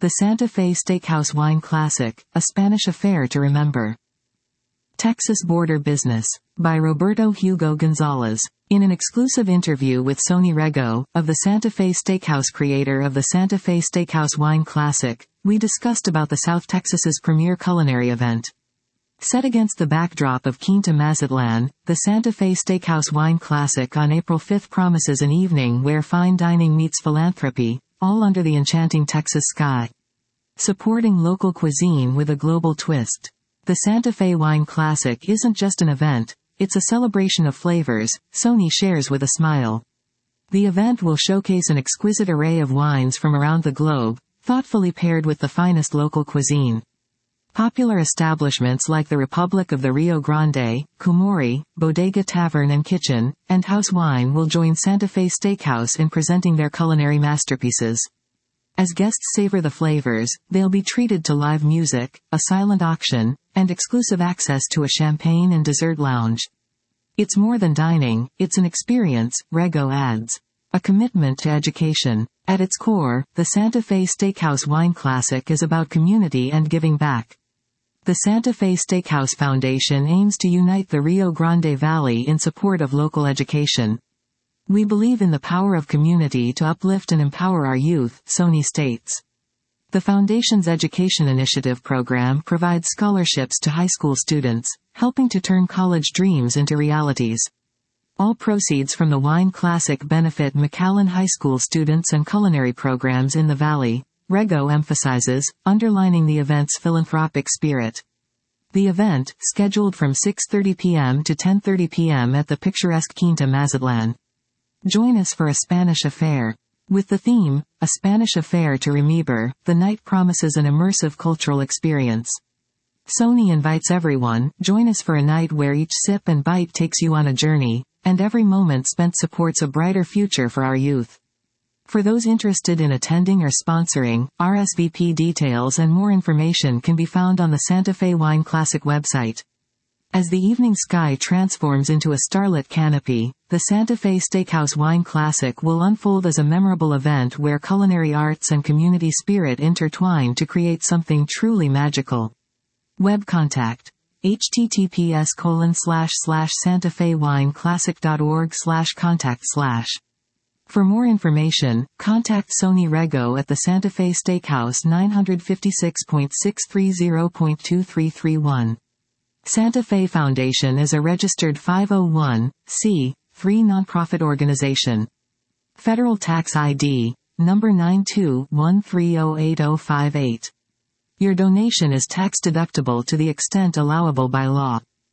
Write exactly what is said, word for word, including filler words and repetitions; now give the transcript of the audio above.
The Santa Fe Steakhouse Wine Classic, a Spanish affair to remember. Texas Border Business. By Roberto Hugo Gonzalez. In an exclusive interview with Sonny Rego, of the Santa Fe Steakhouse, creator of the Santa Fe Steakhouse Wine Classic, we discussed about the South Texas's premier culinary event. Set against the backdrop of Quinta Mazatlan, the Santa Fe Steakhouse Wine Classic on April fifth promises an evening where fine dining meets philanthropy, all under the enchanting Texas sky. Supporting local cuisine with a global twist. The Santa Fe Wine Classic isn't just an event, it's a celebration of flavors, Sonny shares with a smile. The event will showcase an exquisite array of wines from around the globe, thoughtfully paired with the finest local cuisine. Popular establishments like the Republic of the Rio Grande, Kumori, Bodega Tavern and Kitchen, and House Wine will join Santa Fe Steakhouse in presenting their culinary masterpieces. As guests savor the flavors, they'll be treated to live music, a silent auction, and exclusive access to a champagne and dessert lounge. It's more than dining, it's an experience, Rego adds. A commitment to education. At its core, the Santa Fe Steakhouse Wine Classic is about community and giving back. The Santa Fe Steakhouse Foundation aims to unite the Rio Grande Valley in support of local education. We believe in the power of community to uplift and empower our youth, Sonny states. The Foundation's Education Initiative program provides scholarships to high school students, helping to turn college dreams into realities. All proceeds from the Wine Classic benefit McAllen High School students and culinary programs in the Valley, Rego emphasizes, underlining the event's philanthropic spirit. The event, scheduled from six thirty p m to ten thirty p m at the picturesque Quinta Mazatlan. Join us for a Spanish affair. With the theme, A Spanish Affair to Remember, the night promises an immersive cultural experience. Sonny invites everyone, join us for a night where each sip and bite takes you on a journey, and every moment spent supports a brighter future for our youth. For those interested in attending or sponsoring, R S V P details and more information can be found on the Santa Fe Wine Classic website. As the evening sky transforms into a starlit canopy, the Santa Fe Steakhouse Wine Classic will unfold as a memorable event where culinary arts and community spirit intertwine to create something truly magical. Web contact. https colon slash slash santafewineclassic.org slash contact slash. For more information, contact Sonny Rego at the Santa Fe Steakhouse nine fifty-six point six three zero point two three three one. Santa Fe Foundation is a registered five oh one c three nonprofit organization. Federal Tax I D, number nine two one three zero eight zero five eight. Your donation is tax deductible to the extent allowable by law.